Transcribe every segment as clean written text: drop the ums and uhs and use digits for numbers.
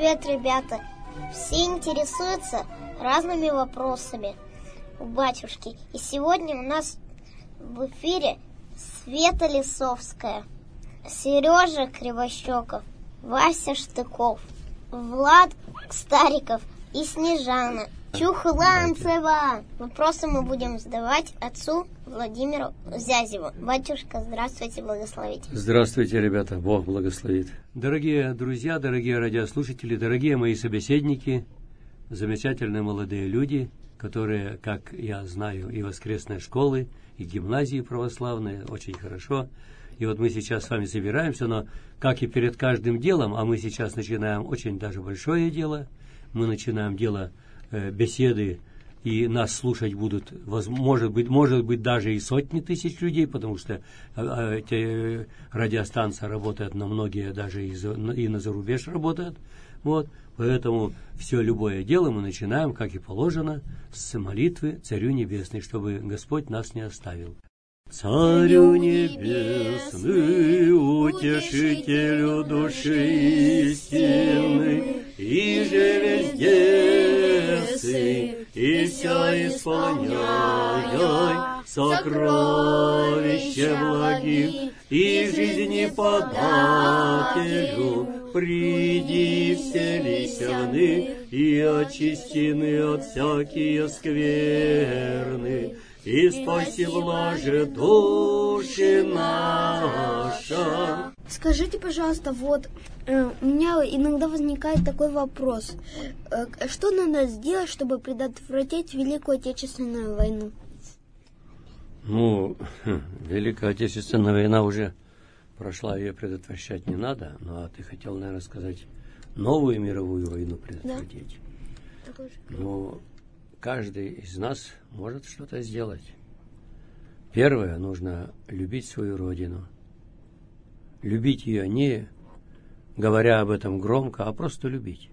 привет, ребята! Все интересуются разными вопросами у батюшки. И сегодня у нас в эфире Света Лисовская, Сережа Кривощеков, Вася Штыков, Влад Стариков и Снежана Чухланцева. Вопросы мы будем задавать отцу Владимиру Зязеву. Батюшка, здравствуйте, благословите. Здравствуйте, ребята, Бог благословит. Дорогие друзья, дорогие радиослушатели, дорогие мои собеседники, замечательные молодые люди, которые, как я знаю, и воскресные школы, и гимназии православные, очень хорошо. И вот мы сейчас с вами собираемся, но как и перед каждым делом, а мы сейчас начинаем очень даже большое дело, мы начинаем дело беседы, и нас слушать будут, может быть, даже и сотни тысяч людей, потому что радиостанция работает на многие, даже и на зарубеж работает. Вот, поэтому все любое дело мы начинаем, как и положено, с молитвы Царю Небесный, чтобы Господь нас не оставил. Царю Небесный, утешителю души истины, и же везде сы, и вся исполняй сокровище благих, и жизни подателю, приди вселися вны, и очистины от всякие скверны, и спаси блаже души наша. Скажите, пожалуйста, вот у меня иногда возникает такой вопрос. Что надо сделать, чтобы предотвратить Великую Отечественную войну? Великая Отечественная война уже прошла, ее предотвращать не надо. Ну, а ты хотел, наверное, сказать, новую мировую войну предотвратить. Да. Каждый из нас может что-то сделать. Первое, нужно любить свою родину. Любить ее не говоря об этом громко, а просто любить.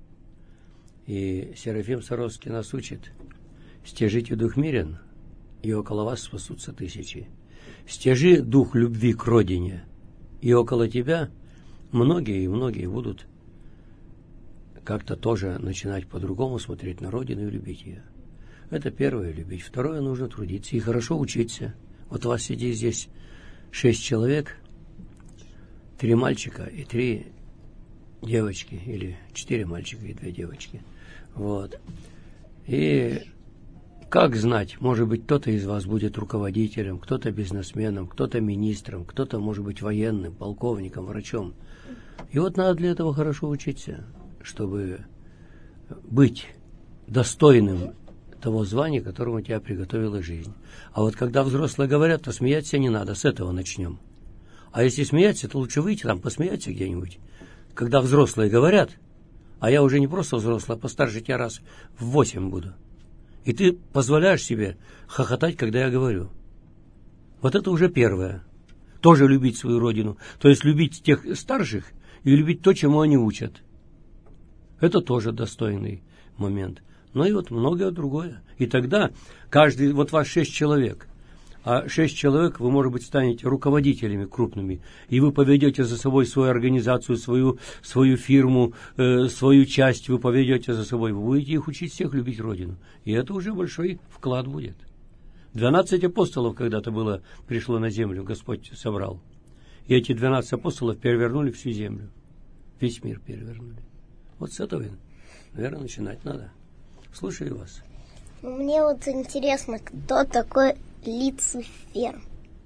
И Серафим Саровский нас учит: «Стяжите дух мирен, и около вас спасутся тысячи». Стяжи дух любви к родине, и около тебя многие будут как-то тоже начинать по-другому смотреть на родину и любить ее. Это первое — любить. Второе — нужно трудиться и хорошо учиться. Вот у вас сидит здесь 6 человек, 3 мальчика и 3 девочки, или 4 мальчика и 2 девочки. Вот. И как знать, может быть, кто-то из вас будет руководителем, кто-то бизнесменом, кто-то министром, кто-то, может быть, военным, полковником, врачом. И вот надо для этого хорошо учиться, чтобы быть достойным того звания, которому тебя приготовила жизнь. А вот когда взрослые говорят, то смеяться не надо, с этого начнем. А если смеяться, то лучше выйти там, посмеяться где-нибудь. Когда взрослые говорят, а я уже не просто взрослый, а постарше тебя раз в 8 буду. И ты позволяешь себе хохотать, когда я говорю. Вот это уже первое. Тоже любить свою родину. То есть любить тех старших и любить то, чему они учат. Это тоже достойный момент. Ну и вот многое другое. И тогда каждый, вот вас 6 человек, а 6 человек вы, может быть, станете руководителями крупными, и вы поведете за собой свою организацию, свою фирму, свою часть вы поведете за собой. Вы будете их учить всех любить родину. И это уже большой вклад будет. 12 апостолов когда-то пришло на землю, Господь собрал. И эти 12 апостолов перевернули всю землю. Весь мир перевернули. Вот с этого, наверное, начинать надо. Слушаю вас. Мне вот интересно, кто такой Люцифер?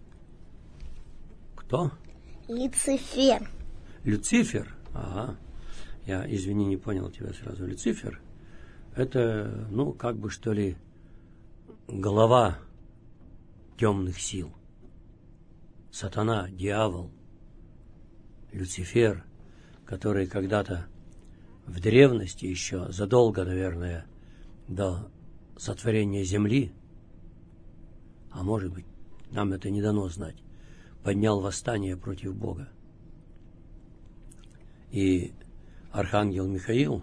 Кто? Люцифер. Люцифер? Ага. Я, извини, не понял тебя сразу. Люцифер — это, как бы, что ли, глава темных сил. Сатана, дьявол, Люцифер, который когда-то в древности еще, задолго, наверное, до сотворения земли, а может быть, нам это не дано знать, поднял восстание против Бога. И архангел Михаил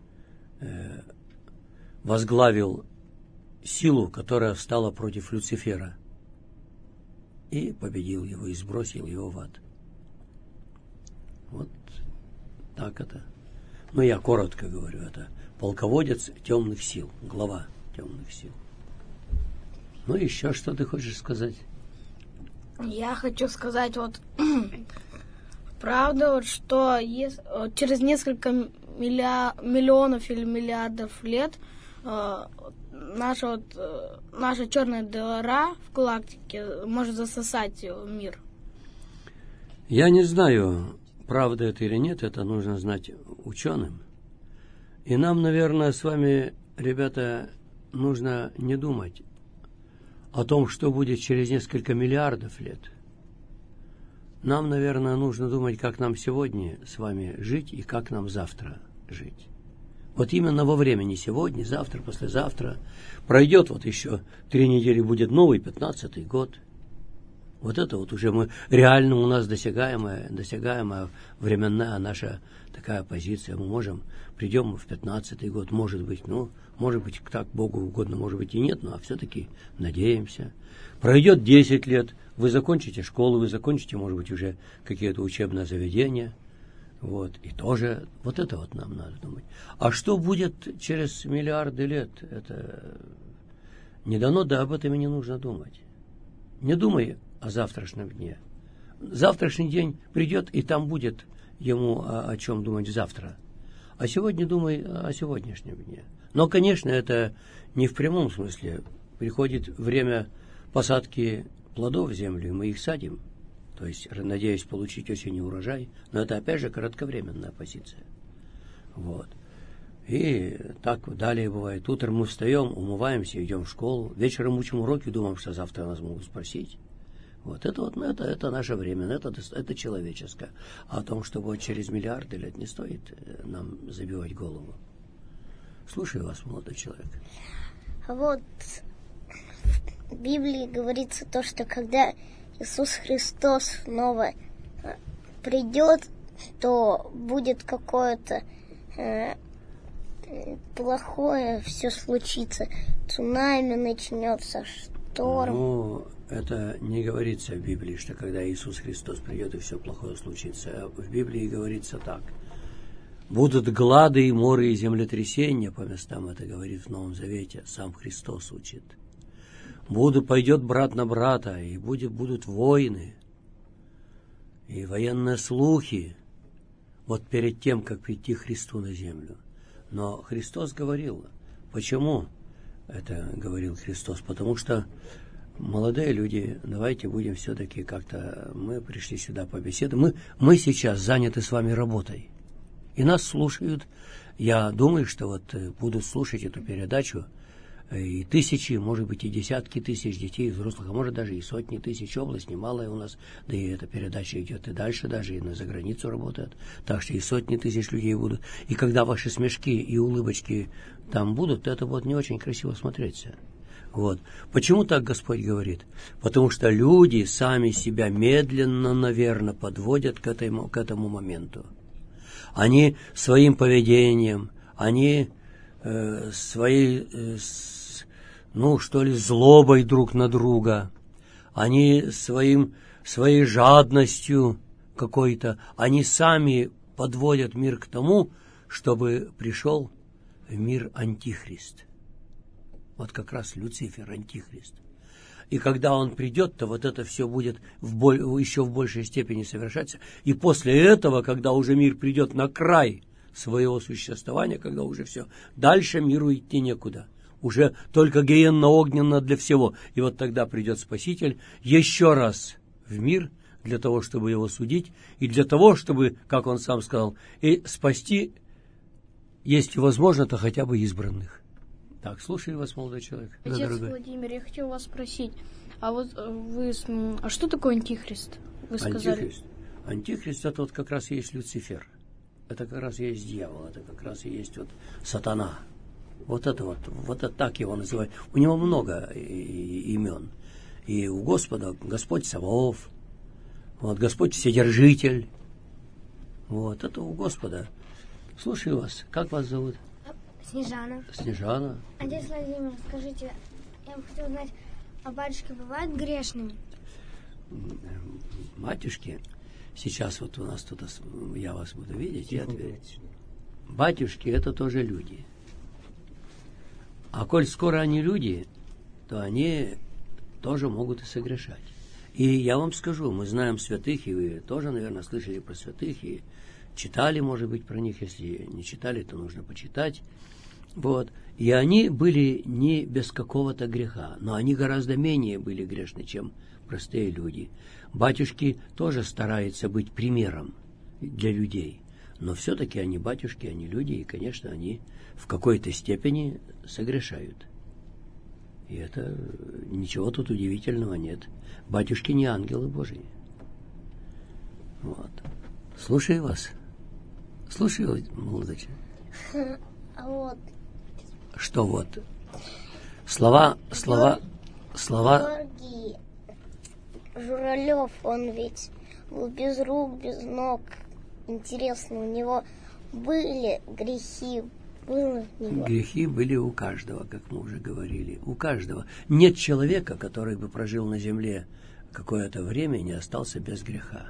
возглавил силу, которая встала против Люцифера, и победил его, и сбросил его в ад. Вот так это. Ну, я коротко говорю, это полководец темных сил, глава темных сил. Ну, еще что ты хочешь сказать? Я хочу сказать, правда, что через несколько миллионов или миллиардов лет наша черная дыра в галактике может засосать мир. Я не знаю, правда это или нет, это нужно знать ученым. И нам, наверное, с вами, ребята, нужно не думать о том, что будет через несколько миллиардов лет. Нам, наверное, нужно думать, как нам сегодня с вами жить и как нам завтра жить. Вот именно во времени сегодня, завтра, послезавтра. Пройдет еще 3 недели, будет новый 15-й год. Вот это уже мы реально у нас досягаемая временная наша такая позиция. Мы придем в 15-й год, может быть, так Богу угодно, может быть и нет, но все-таки надеемся. Пройдет 10 лет, вы закончите школу, вы закончите, может быть, уже какие-то учебные заведения. И тоже это нам надо думать. А что будет через миллиарды лет? Это не дано, да об этом и не нужно думать. Не думай о завтрашнем дне. Завтрашний день придет, и там будет ему о чем думать завтра. А сегодня думай о сегодняшнем дне. Но, конечно, это не в прямом смысле. Приходит время посадки плодов в землю, и мы их садим. То есть, надеюсь получить осенью урожай. Но это, опять же, кратковременная позиция. И так далее бывает. Утром мы встаем, умываемся, идем в школу. Вечером учим уроки, думаем, что завтра нас могут спросить. Это наше время, это человеческое. А о том, что будет через миллиарды лет, не стоит нам забивать голову. Слушаю вас, молодой человек. В Библии говорится то, что когда Иисус Христос снова придет, то будет какое-то плохое все случится. Цунами начнется, шторм. Это не говорится в Библии, что когда Иисус Христос придет и все плохое случится. В Библии говорится так. Будут глады и моры и землетрясения, по местам это говорит в Новом Завете, сам Христос учит. Пойдет брат на брата, и будут войны, и военные слухи, перед тем, как прийти Христу на землю. Но Христос говорил. Почему это говорил Христос? Потому что молодые люди, давайте будем все-таки как-то, мы пришли сюда побеседовать. Мы сейчас заняты с вами работой. И нас слушают. Я думаю, что будут слушать эту передачу и тысячи, может быть, и десятки тысяч детей, взрослых, а может даже и сотни тысяч. Область немалая у нас, да и эта передача идет и дальше даже, и за границу работает. Так что и сотни тысяч людей будут. И когда ваши смешки и улыбочки там будут, это будет не очень красиво смотреться. Почему так Господь говорит? Потому что люди сами себя медленно, наверное, подводят к этому моменту. Они своим поведением, они своей, злобой друг на друга, они своей жадностью какой-то, они сами подводят мир к тому, чтобы пришел в мир Антихрист. Как раз Люцифер, Антихрист. И когда он придет, то это все будет еще в большей степени совершаться. И после этого, когда уже мир придет на край своего существования, когда уже все, дальше миру идти некуда. Уже только гиенно-огненно для всего. И тогда придет Спаситель еще раз в мир для того, чтобы его судить, и для того, чтобы, как он сам сказал, и спасти, если возможно, то хотя бы избранных. Так, слушаю вас, молодой человек. Отец Владимир, я хотел вас спросить, а что такое Антихрист? Вы сказали. Антихрист это как раз и есть Люцифер. Это как раз и есть дьявол, это как раз и есть сатана. Это так его называют. У него много имен. И у Господа Господь Саваоф, Господь Вседержитель. Это у Господа. Слушаю вас. Как вас зовут? Снежана. Снежана. Отец Владимир, скажите, я бы хотела узнать, а батюшки бывают грешными? Матюшки, сейчас у нас тут, я вас буду видеть и ответить. батюшки это тоже люди. А коль скоро они люди, то они тоже могут и согрешать. И я вам скажу, мы знаем святых, и вы тоже, наверное, слышали про святых, и читали, может быть, про них. Если не читали, то нужно почитать. Вот. И они были не без какого-то греха, но они гораздо менее были грешны, чем простые люди. Батюшки тоже стараются быть примером для людей, но все-таки они батюшки, они люди, и, конечно, они в какой-то степени согрешают. И это ничего тут удивительного нет. Батюшки не ангелы Божии. Вот. Слушаю вас. Слушаю, молодочь. А вот. Что вот? Слова. Георгий Журавлев, он ведь был без рук, без ног. Интересно, у него были грехи? Грехи были у каждого, как мы уже говорили. У каждого. Нет человека, который бы прожил на земле какое-то время и не остался без греха.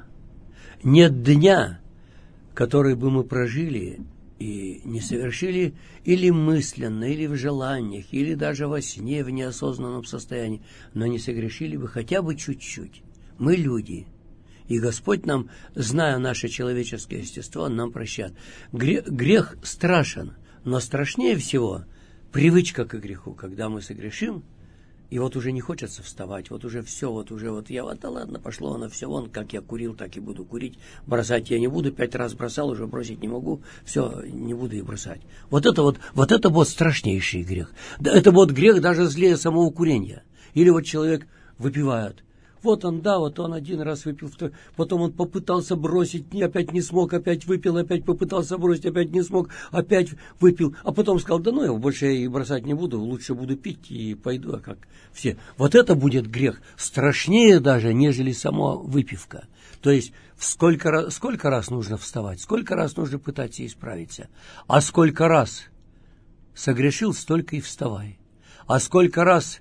Нет дня, который бы мы прожили и не совершили или мысленно, или в желаниях, или даже во сне, в неосознанном состоянии, но не согрешили бы хотя бы чуть-чуть. Мы люди. И Господь нам, зная наше человеческое естество, Он нам прощает. Грех страшен. Но страшнее всего привычка к греху, когда мы согрешим, и вот уже не хочется вставать, вот уже все, да ладно, пошло оно все, вон, как я курил, так и буду курить, бросать я не буду, 5 раз бросал, уже бросить не могу, все, не буду и бросать. Вот это страшнейший грех. Это грех даже злее самого курения. Или вот человек выпивает. Вот он один раз выпил, потом он попытался бросить, опять не смог, опять выпил, опять попытался бросить, опять не смог, опять выпил, а потом сказал, да ну, я больше и бросать не буду, лучше буду пить и пойду, как все. Вот это будет грех, страшнее даже, нежели сама выпивка. То есть, сколько раз нужно вставать, сколько раз нужно пытаться исправиться, а сколько раз согрешил, столько и вставай. А сколько раз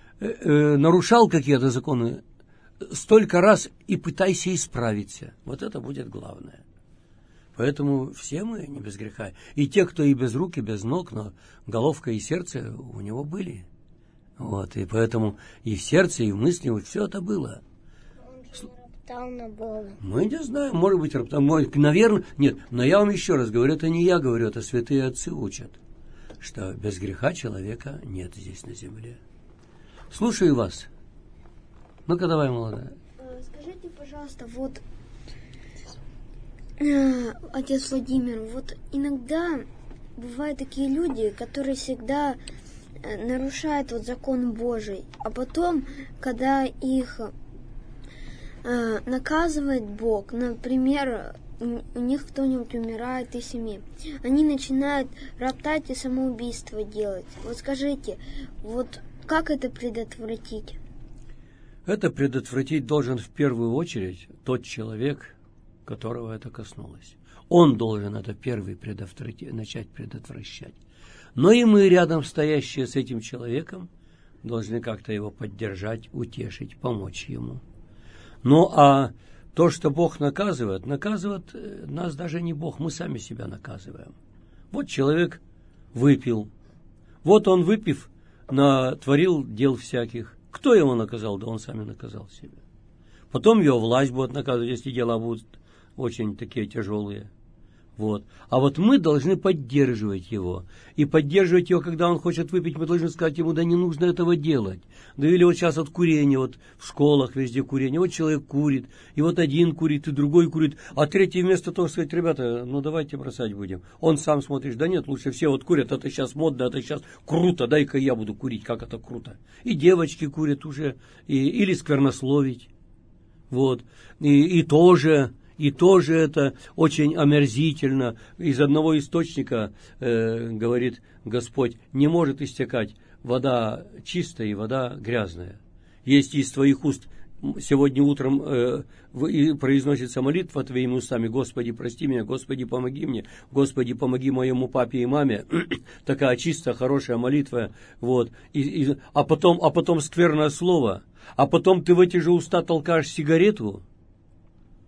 нарушал какие-то законы, столько раз и пытайся исправиться. Вот это будет главное. Поэтому все мы не без греха. И те, кто и без рук, и без ног, но головка и сердце у него были. Вот, и поэтому и в сердце, и в мысли вот все это было. Он же не роптал на Бога. Мы не знаем, может быть, роптал. Наверное, нет. Но я вам еще раз говорю, это не я говорю, это святые отцы учат, что без греха человека нет здесь на земле. Слушаю вас. Ну-ка, давай, молодая. Скажите, пожалуйста, вот, отец Владимир, вот иногда бывают такие люди, которые всегда нарушают вот закон Божий, а потом, когда их наказывает Бог, например, у них кто-нибудь умирает из семьи, они начинают роптать и самоубийство делать. Вот скажите, вот как это предотвратить? Это предотвратить должен в первую очередь тот человек, которого это коснулось. Он должен это первый начать предотвращать. Но и мы, рядом стоящие с этим человеком, должны как-то его поддержать, утешить, помочь ему. Ну, а то, что Бог наказывает нас даже не Бог, мы сами себя наказываем. Вот человек выпил. Вот он, выпив, натворил дел всяких. Кто его наказал? Да он сам и наказал себя. Потом его власть будет наказывать, если дела будут очень такие тяжелые. Вот. А вот мы должны поддерживать его. И поддерживать его, когда он хочет выпить, мы должны сказать ему, да не нужно этого делать. Да или вот сейчас от курения, вот в школах везде курение. Вот человек курит, и вот один курит, и другой курит, а третий вместо того сказать, ребята, ну давайте бросать будем. Он сам смотришь, да нет, лучше все вот курят, это сейчас модно, это сейчас круто, дай-ка я буду курить, как это круто. И девочки курят уже, или сквернословить. Вот. И тоже это очень омерзительно. Из одного источника, говорит Господь, не может истекать вода чистая и вода грязная. Есть из твоих уст, сегодня утром произносится молитва твоими устами, Господи, прости меня, Господи, помоги мне, Господи, помоги моему папе и маме. Такая чистая, хорошая молитва. Вот. А потом скверное слово. А потом ты в эти же уста толкаешь сигарету.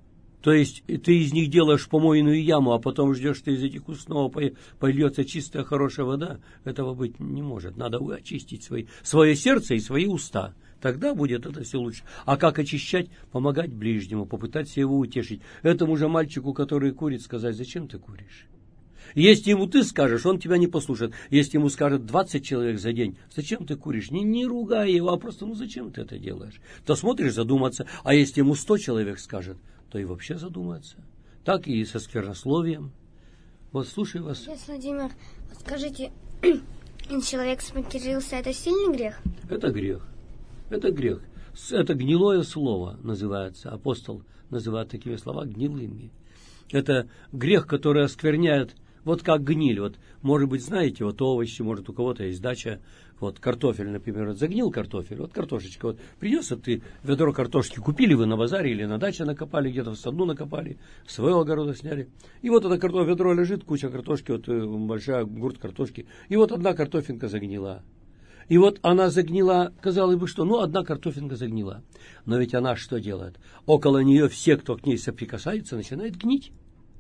То есть ты из них делаешь помойную яму, а потом ждешь, что из этих уст снова польется чистая, хорошая вода. Этого быть не может. Надо очистить свое сердце и свои уста. Тогда будет это все лучше. А как очищать? Помогать ближнему, попытаться его утешить. Этому же мальчику, который курит, сказать: зачем ты куришь? Если ему ты скажешь, он тебя не послушает. Если ему скажет 20 человек за день: зачем ты куришь? Не ругай его, а просто: зачем ты это делаешь? То смотришь, задуматься. А если ему 100 человек скажет, то и вообще задуматься. Так и со сквернословием. Вот слушай вас. Отец Владимир, скажите, человек сматерился, это сильный грех? Это грех. Это грех. Это гнилое слово называется. Апостол называет такими словами гнилыми. Это грех, который оскверняет, вот как гниль. Вот, может быть, знаете, вот овощи, может, у кого-то есть дача, вот картофель, например, вот загнил картофель, вот картошечка, вот принес, ты ведро картошки купили вы на базаре или на даче накопали, где-то в саду накопали, с своего огорода сняли. И вот это ведро лежит, куча картошки, вот большая гурт картошки, и вот одна картофинка загнила. И вот она загнила, казалось бы, что, одна картофинка загнила. Но ведь она что делает? Около нее все, кто к ней соприкасается, начинает гнить.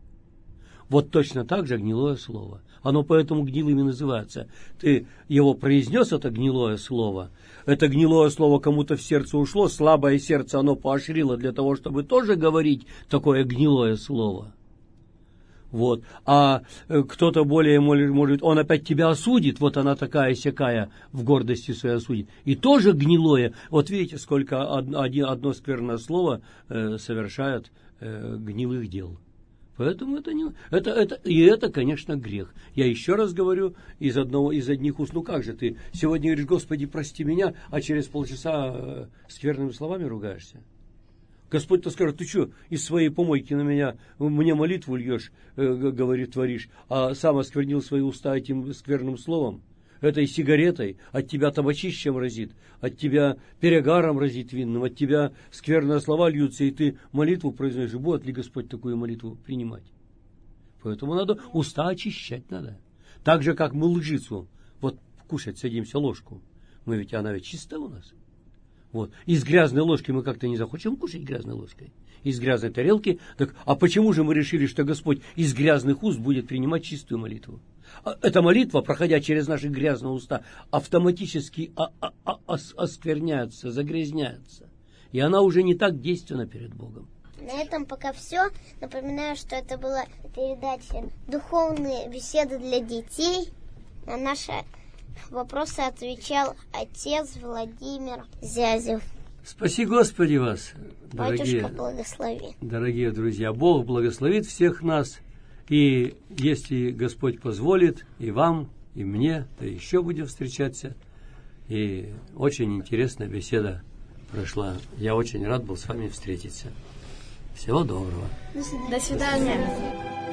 Вот точно так же гнилое слово. Оно поэтому гнилым и называется. Ты его произнес, это гнилое слово кому-то в сердце ушло, слабое сердце оно поощрило для того, чтобы тоже говорить такое гнилое слово. Вот. А кто-то более, может, он опять тебя осудит, вот она такая-сякая, в гордости своей осудит. И тоже гнилое. Вот видите, сколько одно скверное слово совершает гнилых дел. Поэтому это, конечно, грех. Я еще раз говорю, из одних уст: как же ты сегодня говоришь: Господи, прости меня, а через полчаса скверными словами ругаешься? Господь-то скажет: ты что, из своей помойки мне молитву льешь, говорит, творишь, а сам осквернил свои уста этим скверным словом, этой сигаретой, от тебя табачищем разит, от тебя перегаром разит винным, от тебя скверные слова льются, и ты молитву произносишь. Будет ли Господь такую молитву принимать? Поэтому надо уста очищать надо. Так же, как мы лжицу, вот кушать садимся ложку, она ведь чистая у нас. Вот. Из грязной ложки мы как-то не захотим кушать грязной ложкой. Из грязной тарелки. Так, а почему же мы решили, что Господь из грязных уст будет принимать чистую молитву? Эта молитва, проходя через наши грязные уста, автоматически оскверняется, загрязняется. И она уже не так действенна перед Богом. На этом пока все. Напоминаю, что это была передача «Духовные беседы для детей». На наши вопросы отвечал отец Владимир Зязев. Спаси Господи вас, Батюшка, благослови. Дорогие друзья. Бог благословит всех нас. И если Господь позволит, и вам, и мне, то еще будем встречаться. И очень интересная беседа прошла. Я очень рад был с вами встретиться. Всего доброго. До свидания.